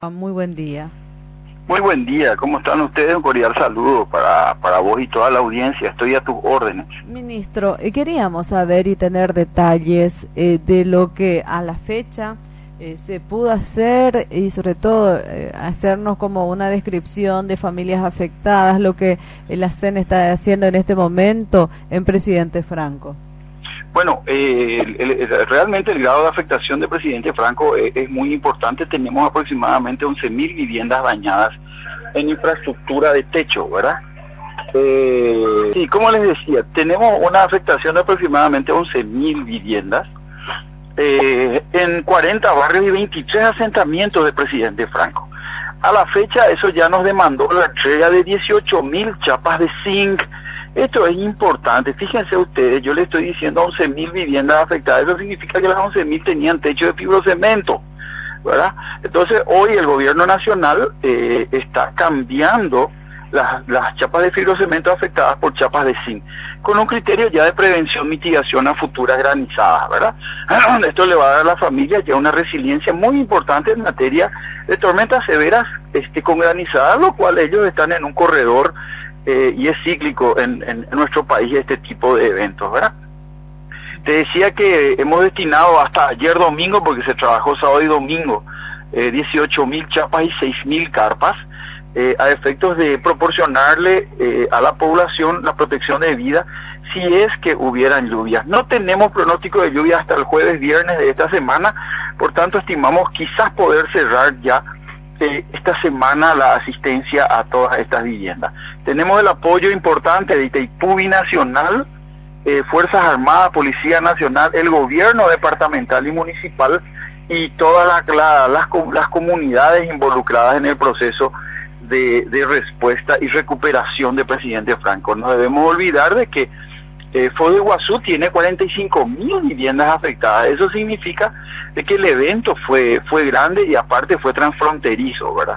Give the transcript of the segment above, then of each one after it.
Muy buen día. Muy buen día, ¿cómo están ustedes? Un cordial saludo para vos y toda la audiencia, estoy a tus órdenes. Ministro, queríamos saber y tener detalles de lo que a la fecha se pudo hacer y sobre todo hacernos como una descripción de familias afectadas, lo que la CEN está haciendo en este momento en Presidente Franco. Bueno, realmente el grado de afectación del presidente Franco es muy importante. Tenemos aproximadamente 11.000 viviendas dañadas en infraestructura de techo, ¿verdad? Sí, como les decía, tenemos una afectación de aproximadamente 11.000 viviendas en 40 barrios y 23 asentamientos del presidente Franco. A la fecha eso ya nos demandó la entrega de 18.000 chapas de zinc. Esto es importante, fíjense ustedes, yo le estoy diciendo 11.000 viviendas afectadas, eso significa que las 11.000 tenían techo de fibrocemento, ¿verdad? Entonces hoy el gobierno nacional está cambiando las chapas de fibrocemento afectadas por chapas de zinc, con un criterio ya de prevención, mitigación a futuras granizadas, ¿verdad? Esto le va a dar a la familia ya una resiliencia muy importante en materia de tormentas severas con granizadas, lo cual ellos están en un corredor y es cíclico en nuestro país este tipo de eventos, ¿verdad? Te decía que hemos destinado hasta ayer domingo, porque se trabajó sábado y domingo, 18.000 chapas y 6.000 carpas, a efectos de proporcionarle a la población la protección de vida si es que hubieran lluvias. No tenemos pronóstico de lluvia hasta el jueves, viernes de esta semana, por tanto estimamos quizás poder cerrar ya esta semana la asistencia a todas estas viviendas. Tenemos el apoyo importante de Itaipú Binacional, Fuerzas Armadas, Policía Nacional, el gobierno departamental y municipal y todas las comunidades involucradas en el proceso de respuesta y recuperación del presidente Franco. No debemos olvidar de que Foz de Iguazú tiene 45.000 viviendas afectadas. Eso significa de que el evento fue grande y aparte fue transfronterizo, ¿verdad?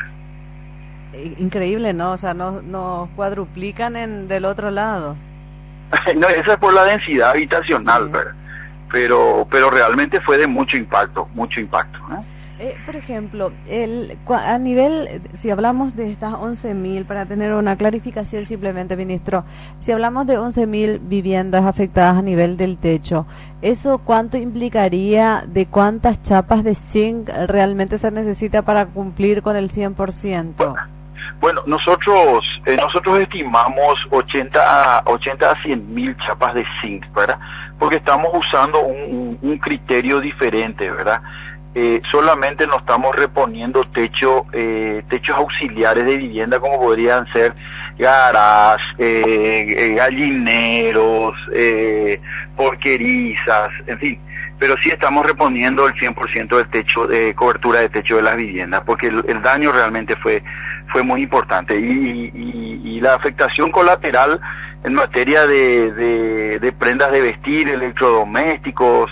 Increíble, ¿no? O sea, nos cuadruplican del otro lado. No, esa es por la densidad habitacional, ¿verdad? Pero realmente fue de mucho impacto, ¿no? Por ejemplo, a nivel, si hablamos de estas 11.000, para tener una clarificación simplemente, ministro, si hablamos de 11.000 viviendas afectadas a nivel del techo, ¿eso cuánto implicaría de cuántas chapas de zinc realmente se necesita para cumplir con el 100%? Bueno, nosotros estimamos 80 a 100.000 chapas de zinc, ¿verdad? Porque estamos usando un criterio diferente, ¿verdad? Solamente no estamos reponiendo techos auxiliares de vivienda como podrían ser garajes, gallineros, porquerizas, en fin, pero sí estamos reponiendo el 100% del techo, de cobertura de techo de las viviendas, porque el daño realmente fue muy importante y la afectación colateral en materia de prendas de vestir, electrodomésticos,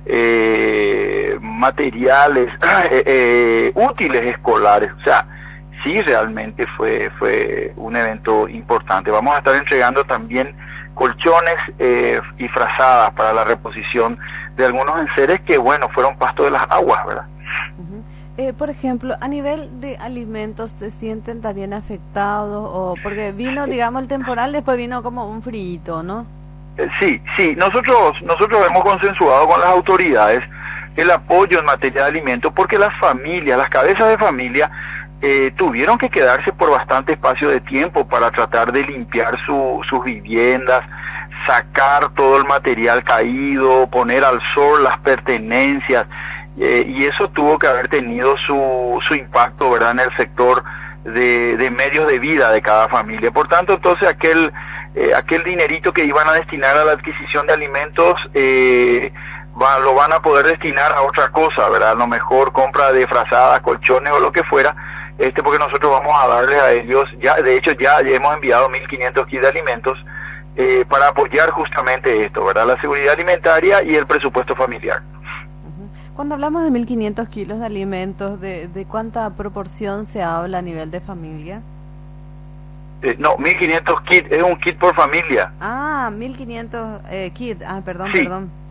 materiales, útiles escolares, o sea, sí realmente fue un evento importante. Vamos a estar entregando también colchones y frazadas para la reposición de algunos enseres que, bueno, fueron pasto de las aguas, ¿verdad? Por ejemplo, a nivel de alimentos, ¿se sienten también afectados? O porque vino, digamos, el temporal, después vino como un frío, ¿no? Sí, nosotros hemos consensuado con las autoridades el apoyo en materia de alimentos porque las familias, las cabezas de familia tuvieron que quedarse por bastante espacio de tiempo para tratar de limpiar sus viviendas, sacar todo el material caído, poner al sol las pertenencias, y eso tuvo que haber tenido su impacto, ¿verdad?, en el sector de medios de vida de cada familia. Por tanto, entonces aquel dinerito que iban a destinar a la adquisición de alimentos lo van a poder destinar a otra cosa, ¿verdad? A lo mejor compra de frazadas, colchones o lo que fuera, porque nosotros vamos a darles a ellos, de hecho ya hemos enviado 1.500 kits de alimentos para apoyar justamente esto, ¿verdad? La seguridad alimentaria y el presupuesto familiar. Cuando hablamos de 1.500 kilos de alimentos, ¿de cuánta proporción se habla a nivel de familia? No, 1.500 kits, es un kit por familia. Ah, 1.500 kits, perdón, sí. perdón.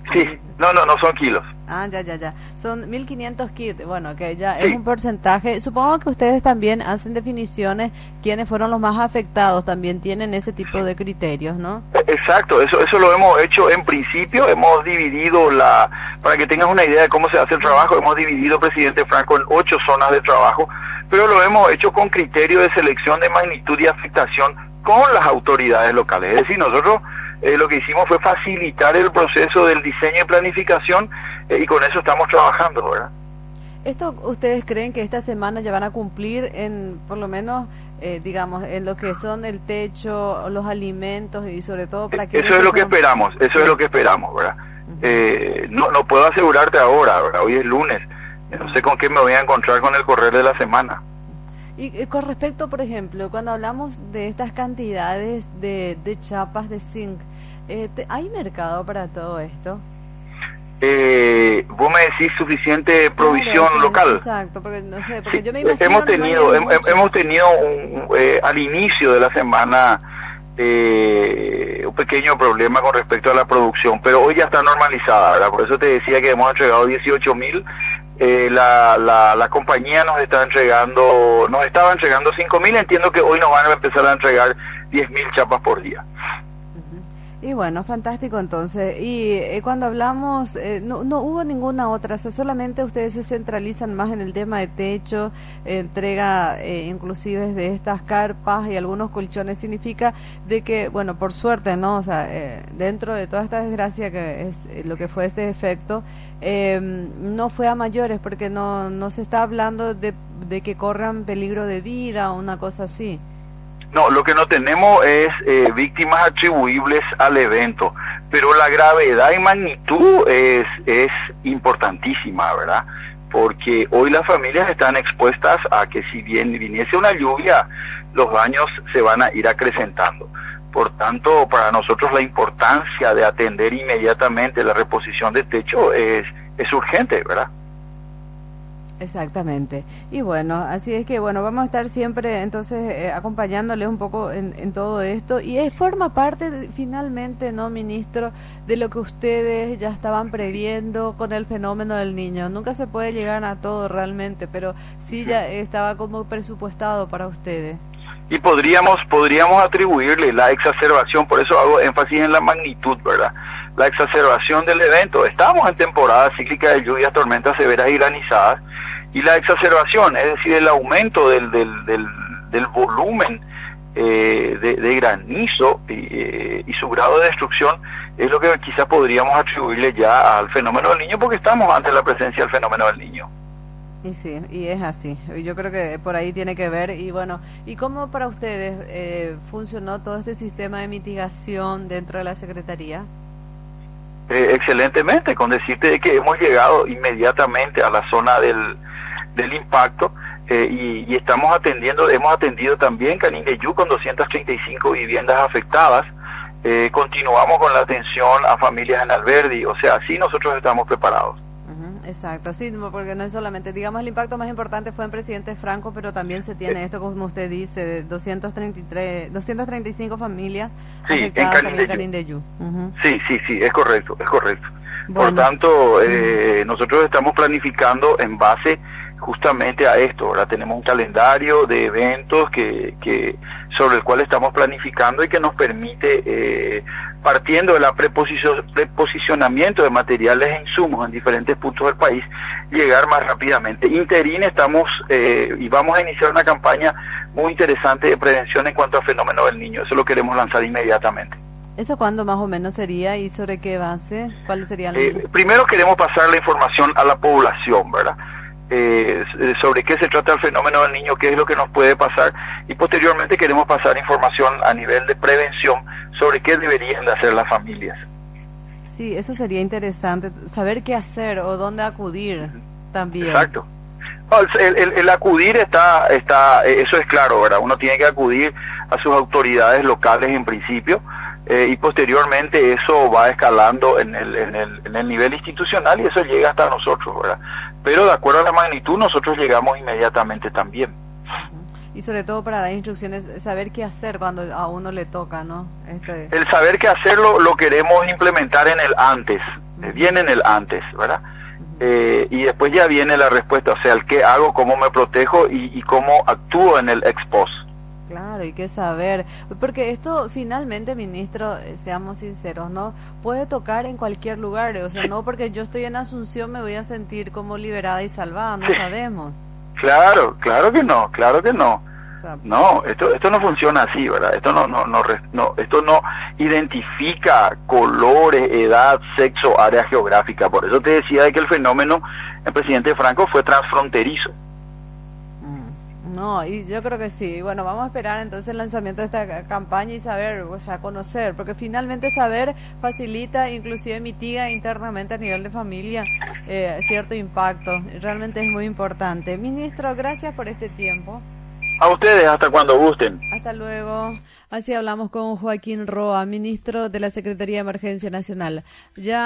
Sí, no son kilos. Ah, ya. Son 1.500 kits. Bueno, que ya Sí. es un porcentaje. Supongo que ustedes también hacen definiciones. ¿Quiénes fueron los más afectados? También tienen ese tipo de criterios, ¿no? Exacto, eso lo hemos hecho en principio. Hemos dividido para que tengas una idea de cómo se hace el trabajo, hemos dividido, presidente Franco, en 8 zonas de trabajo, pero lo hemos hecho con criterio de selección de magnitud y afectación con las autoridades locales. Es decir, nosotros lo que hicimos fue facilitar el proceso del diseño y planificación, y con eso estamos trabajando, ¿verdad? ¿Esto ustedes creen que esta semana ya van a cumplir en, por lo menos, digamos, en lo que son el techo, los alimentos y sobre todo para que... Eso es lo que esperamos, es lo que esperamos, ¿verdad? No puedo asegurarte ahora, ¿verdad? Hoy es lunes, no sé con qué me voy a encontrar con el correr de la semana. Y con respecto, por ejemplo, cuando hablamos de estas cantidades de chapas de zinc, ¿hay mercado para todo esto? Vos me decís suficiente provisión local. Exacto, porque no sé, porque Sí, yo me imagino hemos tenido al inicio de la semana un pequeño problema con respecto a la producción, pero hoy ya está normalizada, ¿verdad? Por eso te decía que hemos entregado 18.000. La compañía nos estaba entregando 5.000. Entiendo que hoy nos van a empezar a entregar 10.000 chapas por día. Y bueno, fantástico entonces. Y cuando hablamos, no hubo ninguna otra, o sea, solamente ustedes se centralizan más en el tema de techo, entrega inclusive de estas carpas y algunos colchones. Significa de que, bueno, por suerte, ¿no? O sea, dentro de toda esta desgracia que es lo que fue este efecto, no fue a mayores, porque no se está hablando de que corran peligro de vida o una cosa así. No, lo que no tenemos es víctimas atribuibles al evento, pero la gravedad y magnitud es importantísima, ¿verdad? Porque hoy las familias están expuestas a que si bien viniese una lluvia, los daños se van a ir acrecentando. Por tanto, para nosotros la importancia de atender inmediatamente la reposición de techo es urgente, ¿verdad? Exactamente. Y bueno, así es que bueno, vamos a estar siempre entonces acompañándoles un poco en todo esto, y forma parte finalmente, ¿no, ministro, de lo que ustedes ya estaban previendo con el fenómeno del Niño? Nunca se puede llegar a todo realmente, pero sí ya estaba como presupuestado para ustedes. Y podríamos atribuirle la exacerbación, por eso hago énfasis en la magnitud, ¿verdad? La exacerbación del evento. Estamos en temporada cíclica de lluvias, tormentas severas y granizadas, y la exacerbación, es decir, el aumento del volumen de granizo y su grado de destrucción, es lo que quizás podríamos atribuirle ya al fenómeno del Niño, porque estamos ante la presencia del fenómeno del Niño. Y sí, y es así. Yo creo que por ahí tiene que ver. Y bueno, ¿y cómo para ustedes funcionó todo este sistema de mitigación dentro de la Secretaría? Excelentemente, con decirte que hemos llegado inmediatamente a la zona del impacto, y hemos atendido también Canindeyú con 235 viviendas afectadas. Continuamos con la atención a familias en Alberdi, o sea, sí, nosotros estamos preparados. Exacto, sí, porque no es solamente, digamos, el impacto más importante fue en Presidente Franco, pero también se tiene esto, como usted dice, de 235 familias afectadas en Canindeyú. Sí, es correcto. Bueno. Por tanto, nosotros estamos planificando en base justamente a esto. Ahora tenemos un calendario de eventos sobre el cual estamos planificando y que nos permite, partiendo de la preposicionamiento de materiales e insumos en diferentes puntos del país, llegar más rápidamente. Interín estamos y vamos a iniciar una campaña muy interesante de prevención en cuanto al fenómeno del Niño. Eso lo queremos lanzar inmediatamente. ¿Eso cuándo más o menos sería y sobre qué base? ¿Cuáles serían Primero queremos pasar la información a la población, ¿verdad? Sobre qué se trata el fenómeno del Niño, qué es lo que nos puede pasar, y posteriormente queremos pasar información a nivel de prevención sobre qué deberían de hacer las familias. Sí, eso sería interesante, saber qué hacer o dónde acudir también. Exacto. El acudir está, eso es claro, ¿verdad? Uno tiene que acudir a sus autoridades locales en principio, y posteriormente eso va escalando en el nivel institucional, y eso llega hasta nosotros, ¿verdad? Pero de acuerdo a la magnitud nosotros llegamos inmediatamente también. Y sobre todo para dar instrucciones, saber qué hacer cuando a uno le toca, ¿no? El saber qué hacer lo queremos implementar en el antes, viene en el antes, ¿verdad? Y después ya viene la respuesta, o sea, el qué hago, cómo me protejo y cómo actúo en el ex post. Claro, hay que saber, porque esto finalmente, ministro, seamos sinceros, ¿no? Puede tocar en cualquier lugar, o sea, no porque yo estoy en Asunción me voy a sentir como liberada y salvada, no sabemos. Claro que no, claro que no. No, esto no funciona así, ¿verdad? Esto esto no identifica colores, edad, sexo, área geográfica. Por eso te decía de que el fenómeno del presidente Franco fue transfronterizo. No, y yo creo que sí. Bueno, vamos a esperar entonces el lanzamiento de esta campaña y saber, o sea, conocer, porque finalmente saber facilita, inclusive mitiga internamente a nivel de familia cierto impacto. Realmente es muy importante. Ministro, gracias por este tiempo. A ustedes, hasta cuando gusten. Hasta luego. Así hablamos con Joaquín Roa, ministro de la Secretaría de Emergencia Nacional. Ya